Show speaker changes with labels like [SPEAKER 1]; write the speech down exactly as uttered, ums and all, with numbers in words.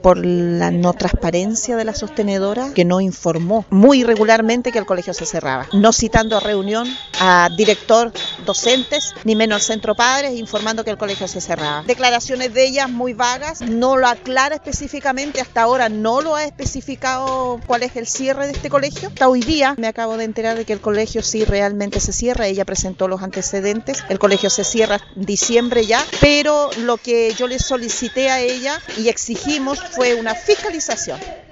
[SPEAKER 1] por la no transparencia de la sostenedora, que no informó muy irregularmente que el colegio se cerraba, no citando a reunión a director, docentes, ni menos al centro padres, informando que el colegio se cerraba. Declaraciones de ellas muy vagas, no lo aclara específicamente, hasta ahora no lo ha especificado cuál es el cierre de este colegio. Hasta hoy día me acabo de enterar de que el colegio sí realmente se cierra, ella presentó los antecedentes, el colegio se cierra en diciembre ya, pero lo que yo le solicité a ella y exigimos fue una fiscalización.